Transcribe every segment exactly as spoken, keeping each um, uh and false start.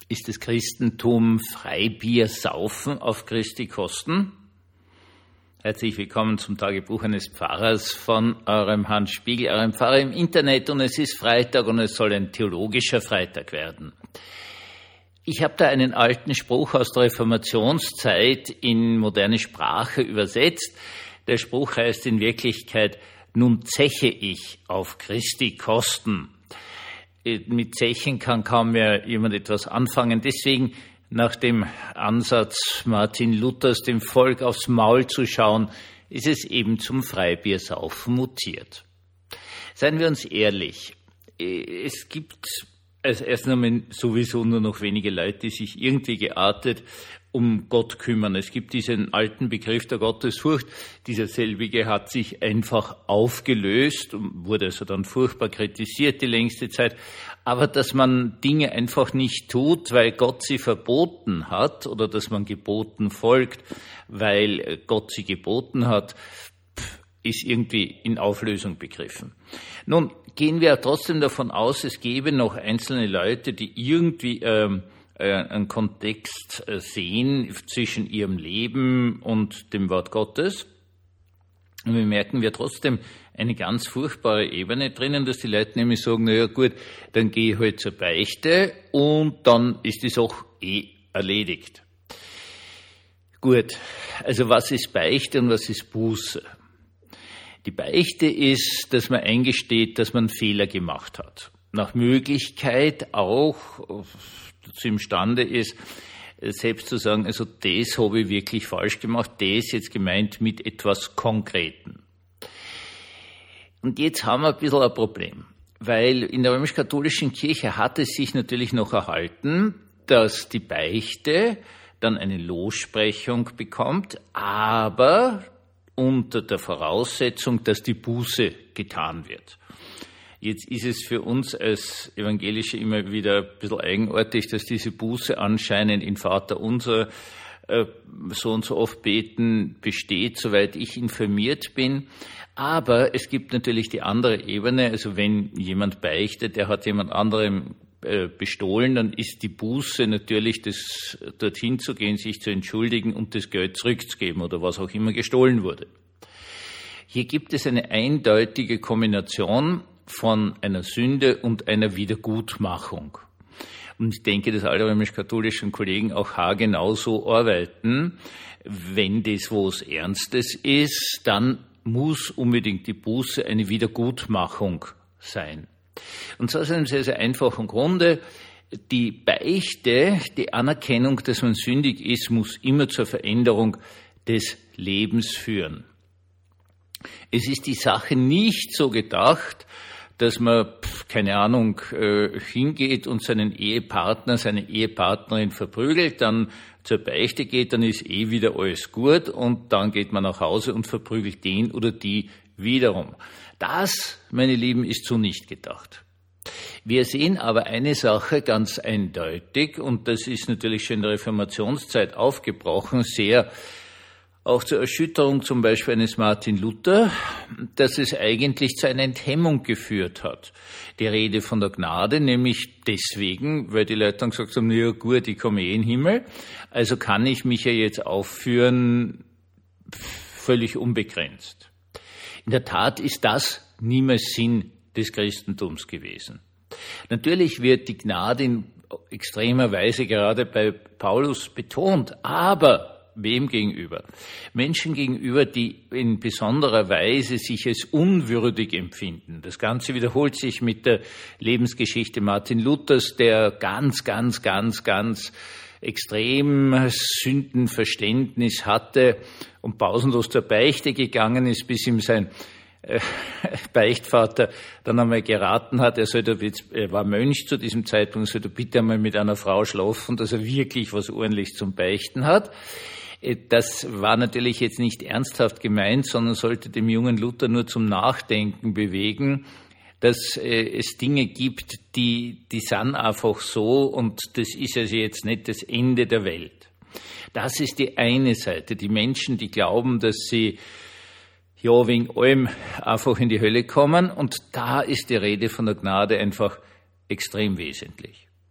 Ist das Christentum Freibier saufen auf Christi Kosten? Herzlich willkommen zum Tagebuch eines Pfarrers von eurem Hans Spiegel, eurem Pfarrer im Internet, und es ist Freitag und es soll ein theologischer Freitag werden. Ich habe da einen alten Spruch aus der Reformationszeit in moderne Sprache übersetzt. Der Spruch heißt in Wirklichkeit: Nun zeche ich auf Christi Kosten. Mit Zechen kann kaum mehr jemand etwas anfangen. Deswegen, nach dem Ansatz Martin Luthers, dem Volk aufs Maul zu schauen, ist es eben zum Freibiersaufen mutiert. Seien wir uns ehrlich, es gibt als erst einmal sowieso nur noch wenige Leute, die sich irgendwie geartet um Gott kümmern. Es gibt diesen alten Begriff der Gottesfurcht. Dieser selbige hat sich einfach aufgelöst und wurde also dann furchtbar kritisiert die längste Zeit. Aber dass man Dinge einfach nicht tut, weil Gott sie verboten hat, oder dass man Geboten folgt, weil Gott sie geboten hat, ist irgendwie in Auflösung begriffen. Nun gehen wir trotzdem davon aus, es gäbe noch einzelne Leute, die irgendwie ähm, äh, einen Kontext äh, sehen zwischen ihrem Leben und dem Wort Gottes. Und wir merken wir trotzdem eine ganz furchtbare Ebene drinnen, dass die Leute nämlich sagen, na ja gut, dann gehe ich halt zur Beichte und dann ist die Sache eh erledigt. Gut, also was ist Beichte und was ist Buße? Die Beichte ist, dass man eingesteht, dass man Fehler gemacht hat. Nach Möglichkeit auch dazu imstande ist, selbst zu sagen, also das habe ich wirklich falsch gemacht, das jetzt gemeint mit etwas Konkreten. Und jetzt haben wir ein bisschen ein Problem, weil in der römisch-katholischen Kirche hat es sich natürlich noch erhalten, dass die Beichte dann eine Lossprechung bekommt, aber unter der Voraussetzung, dass die Buße getan wird. Jetzt ist es für uns als Evangelische immer wieder ein bisschen eigenartig, dass diese Buße anscheinend in Vater unser äh, so und so oft beten besteht, soweit ich informiert bin. Aber es gibt natürlich die andere Ebene, also wenn jemand beichtet, der hat jemand anderem äh, bestohlen, dann ist die Buße natürlich, das dorthin zu gehen, sich zu entschuldigen und das Geld zurückzugeben oder was auch immer gestohlen wurde. Hier gibt es eine eindeutige Kombination von einer Sünde und einer Wiedergutmachung. Und ich denke, dass alle römisch-katholischen Kollegen auch haargenau so arbeiten. Wenn das was Ernstes ist, dann muss unbedingt die Buße eine Wiedergutmachung sein. Und zwar aus einem sehr, sehr einfachen Grunde. Die Beichte, die Anerkennung, dass man sündig ist, muss immer zur Veränderung des Lebens führen. Es ist die Sache nicht so gedacht, dass man, keine Ahnung, äh, hingeht und seinen Ehepartner, seine Ehepartnerin verprügelt, dann zur Beichte geht, dann ist eh wieder alles gut und dann geht man nach Hause und verprügelt den oder die wiederum. Das, meine Lieben, ist so nicht gedacht. Wir sehen aber eine Sache ganz eindeutig, und das ist natürlich schon in der Reformationszeit aufgebrochen, sehr auch zur Erschütterung zum Beispiel eines Martin Luther, dass es eigentlich zu einer Enthemmung geführt hat. Die Rede von der Gnade, nämlich deswegen, weil die Leute dann gesagt haben, ja gut, ich komme eh in den Himmel, also kann ich mich ja jetzt aufführen, völlig unbegrenzt. In der Tat ist das niemals Sinn des Christentums gewesen. Natürlich wird die Gnade in extremer Weise gerade bei Paulus betont, aber wem gegenüber? Menschen gegenüber, die in besonderer Weise sich als unwürdig empfinden. Das Ganze wiederholt sich mit der Lebensgeschichte Martin Luthers, der ganz, ganz, ganz, ganz extrem Sündenverständnis hatte und pausenlos zur Beichte gegangen ist, bis ihm sein äh, Beichtvater dann einmal geraten hat, er sollte, er war Mönch zu diesem Zeitpunkt, sollte bitte einmal mit einer Frau schlafen, dass er wirklich was ordentlich zum Beichten hat. Das war natürlich jetzt nicht ernsthaft gemeint, sondern sollte dem jungen Luther nur zum Nachdenken bewegen, dass äh, es Dinge gibt, die, die sind einfach so, und das ist also jetzt nicht das Ende der Welt. Das ist die eine Seite. Die Menschen, die glauben, dass sie ja wegen allem einfach in die Hölle kommen, und da ist die Rede von der Gnade einfach extrem wesentlich.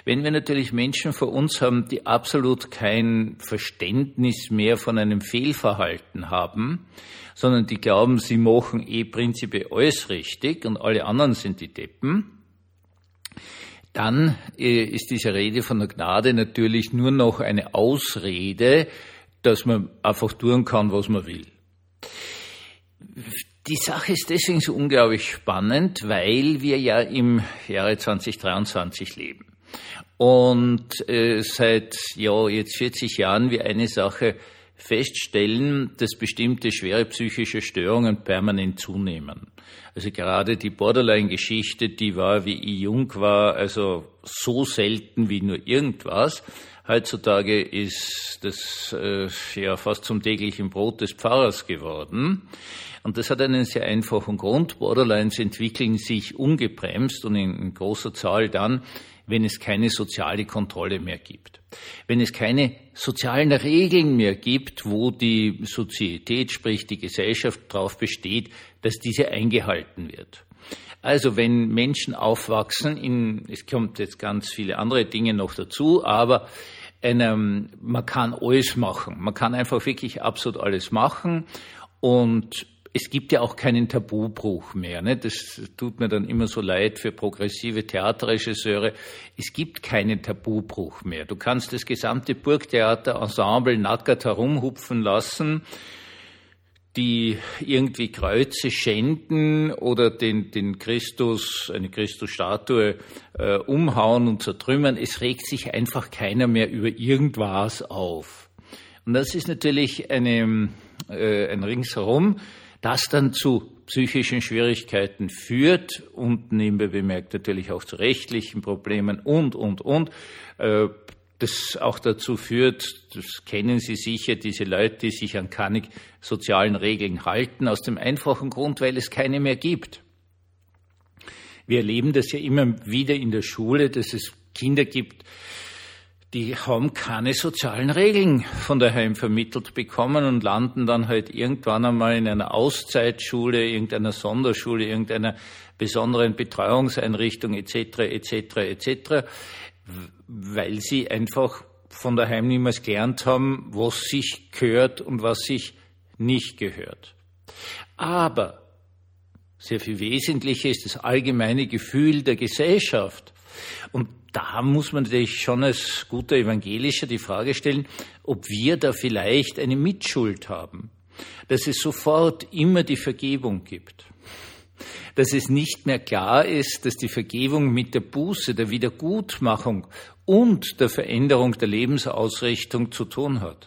Wenn wir natürlich Menschen vor uns haben, die absolut kein Verständnis mehr von einem Fehlverhalten haben, sondern die glauben, sie machen eh prinzipiell alles richtig und alle anderen sind die Deppen, dann ist diese Rede von der Gnade natürlich nur noch eine Ausrede, dass man einfach tun kann, was man will. Die Sache ist deswegen so unglaublich spannend, weil wir ja im Jahre zwanzig dreiundzwanzig leben. Und äh, seit ja jetzt vierzig Jahren wir eine Sache feststellen, dass bestimmte schwere psychische Störungen permanent zunehmen. Also gerade die Borderline-Geschichte, die war, wie ich jung war, also so selten wie nur irgendwas. Heutzutage ist das äh, ja fast zum täglichen Brot des Pfarrers geworden. Und das hat einen sehr einfachen Grund. Borderlines entwickeln sich ungebremst und in, in großer Zahl dann, wenn es keine soziale Kontrolle mehr gibt. Wenn es keine sozialen Regeln mehr gibt, wo die Sozietät, sprich die Gesellschaft, darauf besteht, dass diese eingehalten wird. Also wenn Menschen aufwachsen, in, es kommt jetzt ganz viele andere Dinge noch dazu, aber einem, man kann alles machen. Man kann einfach wirklich absolut alles machen und es gibt ja auch keinen Tabubruch mehr. Ne? Das tut mir dann immer so leid für progressive Theaterregisseure. Es gibt keinen Tabubruch mehr. Du kannst das gesamte Burgtheater-Ensemble nackert herumhupfen lassen, die irgendwie Kreuze schänden oder den, den Christus, eine Christusstatue äh, umhauen und zertrümmern. Es regt sich einfach keiner mehr über irgendwas auf. Und das ist natürlich eine, äh, ein Ringsherum, das dann zu psychischen Schwierigkeiten führt und nebenbei bemerkt natürlich auch zu rechtlichen Problemen und, und, und. Äh, das auch dazu führt, das kennen Sie sicher, diese Leute, die sich an keine sozialen Regeln halten, aus dem einfachen Grund, weil es keine mehr gibt. Wir erleben das ja immer wieder in der Schule, dass es Kinder gibt, die haben keine sozialen Regeln von daheim vermittelt bekommen und landen dann halt irgendwann einmal in einer Auszeitschule, irgendeiner Sonderschule, irgendeiner besonderen Betreuungseinrichtung et cetera et cetera et cetera, weil sie einfach von daheim niemals gelernt haben, was sich gehört und was sich nicht gehört. Aber sehr viel wesentlicher ist das allgemeine Gefühl der Gesellschaft. Und da muss man natürlich schon als guter Evangelischer die Frage stellen, ob wir da vielleicht eine Mitschuld haben, dass es sofort immer die Vergebung gibt, dass es nicht mehr klar ist, dass die Vergebung mit der Buße, der Wiedergutmachung und der Veränderung der Lebensausrichtung zu tun hat.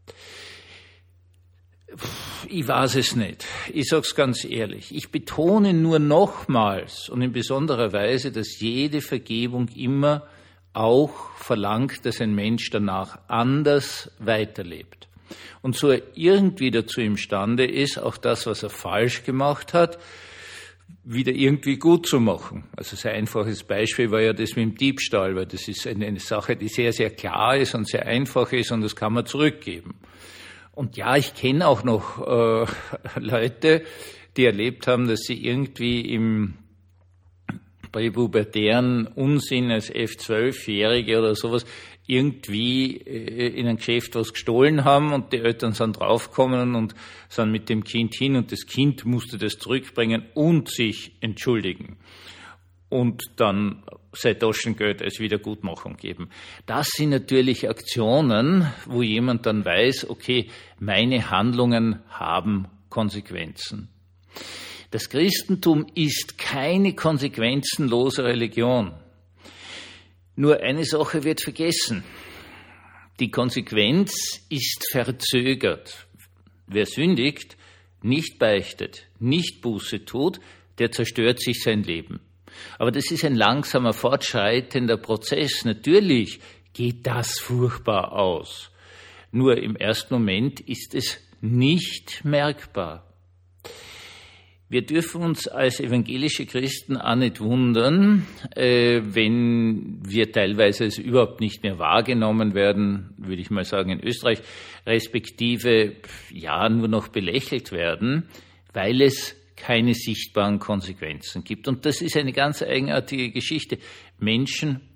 Ich weiß es nicht. Ich sag's ganz ehrlich. Ich betone nur nochmals und in besonderer Weise, dass jede Vergebung immer auch verlangt, dass ein Mensch danach anders weiterlebt. Und so er irgendwie dazu imstande ist, auch das, was er falsch gemacht hat, wieder irgendwie gut zu machen. Also ein einfaches Beispiel war ja das mit dem Diebstahl, weil das ist eine, eine Sache, die sehr, sehr klar ist und sehr einfach ist und das kann man zurückgeben. Und ja, ich kenne auch noch äh, Leute, die erlebt haben, dass sie irgendwie im präpubertären Unsinn als elf-, zwölfjährige oder sowas irgendwie äh, in ein Geschäft was gestohlen haben und die Eltern sind draufgekommen und sind mit dem Kind hin und das Kind musste das zurückbringen und sich entschuldigen. Und dann sein Taschengeld als Wiedergutmachung geben. Das sind natürlich Aktionen, wo jemand dann weiß, okay, meine Handlungen haben Konsequenzen. Das Christentum ist keine konsequenzenlose Religion. Nur eine Sache wird vergessen. Die Konsequenz ist verzögert. Wer sündigt, nicht beichtet, nicht Buße tut, der zerstört sich sein Leben. Aber das ist ein langsamer, fortschreitender Prozess. Natürlich geht das furchtbar aus. Nur im ersten Moment ist es nicht merkbar. Wir dürfen uns als evangelische Christen auch nicht wundern, äh, wenn wir teilweise es überhaupt nicht mehr wahrgenommen werden, würde ich mal sagen in Österreich, respektive ja nur noch belächelt werden, weil es keine sichtbaren Konsequenzen gibt. Und das ist eine ganz eigenartige Geschichte. Menschen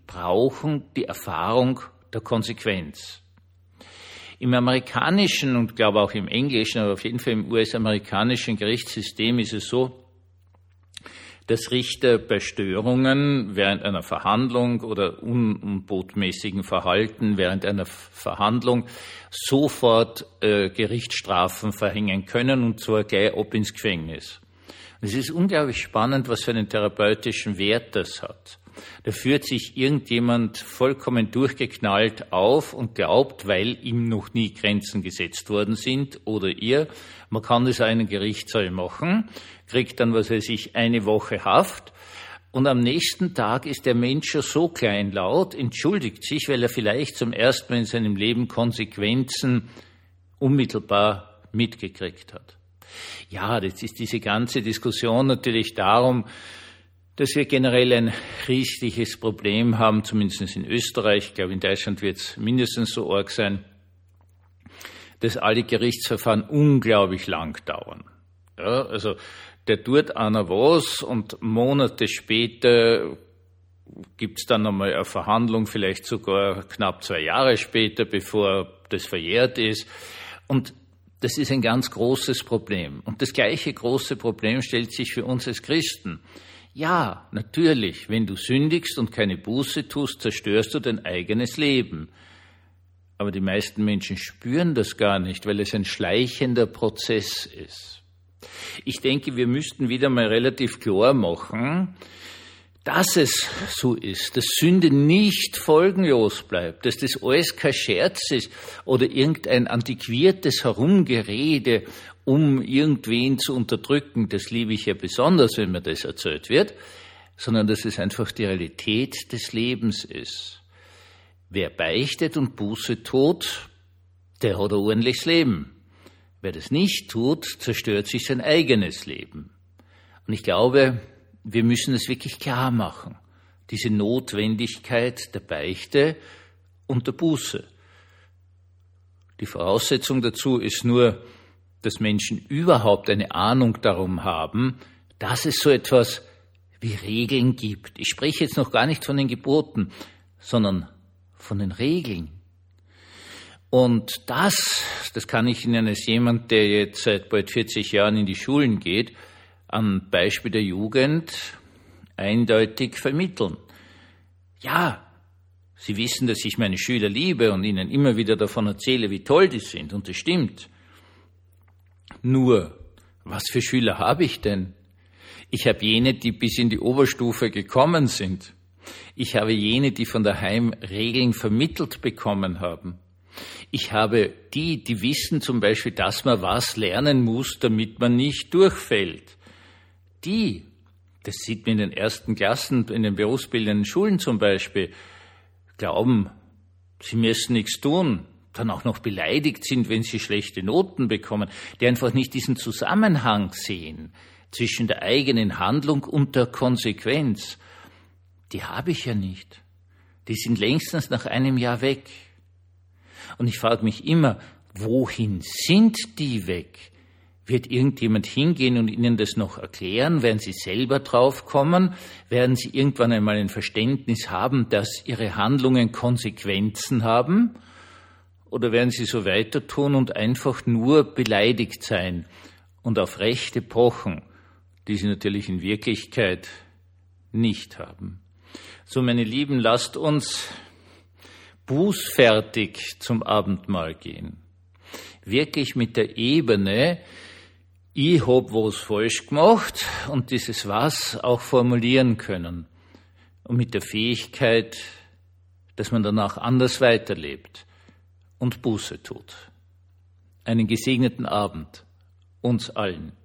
brauchen die Erfahrung der Konsequenz. Im amerikanischen und glaube auch im englischen, aber auf jeden Fall im U S-amerikanischen Gerichtssystem ist es so, dass Richter bei Störungen während einer Verhandlung oder unbotmäßigen Verhalten während einer Verhandlung sofort äh, Gerichtsstrafen verhängen können, und zwar gleich ab ins Gefängnis. Und es ist unglaublich spannend, was für einen therapeutischen Wert das hat. Da führt sich irgendjemand vollkommen durchgeknallt auf und glaubt, weil ihm noch nie Grenzen gesetzt worden sind oder ihr, man kann das einen Gerichtssaal machen, kriegt dann, was weiß ich, eine Woche Haft, und am nächsten Tag ist der Mensch schon so kleinlaut, entschuldigt sich, weil er vielleicht zum ersten Mal in seinem Leben Konsequenzen unmittelbar mitgekriegt hat. Ja, das ist diese ganze Diskussion natürlich darum, dass wir generell ein riesiges Problem haben, zumindest in Österreich, ich glaube in Deutschland wird es mindestens so arg sein, dass alle Gerichtsverfahren unglaublich lang dauern. Ja, also der tut einer was und Monate später gibt's dann nochmal eine Verhandlung, vielleicht sogar knapp zwei Jahre später, bevor das verjährt ist. Und das ist ein ganz großes Problem. Und das gleiche große Problem stellt sich für uns als Christen. Ja, natürlich, wenn du sündigst und keine Buße tust, zerstörst du dein eigenes Leben. Aber die meisten Menschen spüren das gar nicht, weil es ein schleichender Prozess ist. Ich denke, wir müssten wieder mal relativ klar machen, dass es so ist, dass Sünde nicht folgenlos bleibt, dass das alles kein Scherz ist oder irgendein antiquiertes Herumgerede, um irgendwen zu unterdrücken, das liebe ich ja besonders, wenn mir das erzählt wird, sondern dass es einfach die Realität des Lebens ist. Wer beichtet und Buße tut, der hat ein ordentliches Leben. Wer das nicht tut, zerstört sich sein eigenes Leben. Und ich glaube, wir müssen es wirklich klar machen, diese Notwendigkeit der Beichte und der Buße. Die Voraussetzung dazu ist nur, dass Menschen überhaupt eine Ahnung darum haben, dass es so etwas wie Regeln gibt. Ich spreche jetzt noch gar nicht von den Geboten, sondern von den Regeln. Und das, das kann ich Ihnen als jemand, der jetzt seit bald vierzig Jahren in die Schulen geht, am Beispiel der Jugend eindeutig vermitteln. Ja, Sie wissen, dass ich meine Schüler liebe und ihnen immer wieder davon erzähle, wie toll die sind, und das stimmt. Nur, was für Schüler habe ich denn? Ich habe jene, die bis in die Oberstufe gekommen sind. Ich habe jene, die von daheim Regeln vermittelt bekommen haben. Ich habe die, die wissen zum Beispiel, dass man was lernen muss, damit man nicht durchfällt. Die, das sieht man in den ersten Klassen, in den berufsbildenden Schulen zum Beispiel, glauben, sie müssen nichts tun, dann auch noch beleidigt sind, wenn sie schlechte Noten bekommen, die einfach nicht diesen Zusammenhang sehen zwischen der eigenen Handlung und der Konsequenz. Die habe ich ja nicht. Die sind längstens nach einem Jahr weg. Und ich frage mich immer, wohin sind die weg? Wird irgendjemand hingehen und ihnen das noch erklären? Werden sie selber drauf kommen? Werden sie irgendwann einmal ein Verständnis haben, dass ihre Handlungen Konsequenzen haben? Oder werden sie so weiter tun und einfach nur beleidigt sein und auf Rechte pochen, die sie natürlich in Wirklichkeit nicht haben? So, meine Lieben, lasst uns bußfertig zum Abendmahl gehen. Wirklich mit der Ebene, ich hab was falsch gemacht, und dieses Was auch formulieren können. Und mit der Fähigkeit, dass man danach anders weiterlebt und Buße tut. Einen gesegneten Abend uns allen.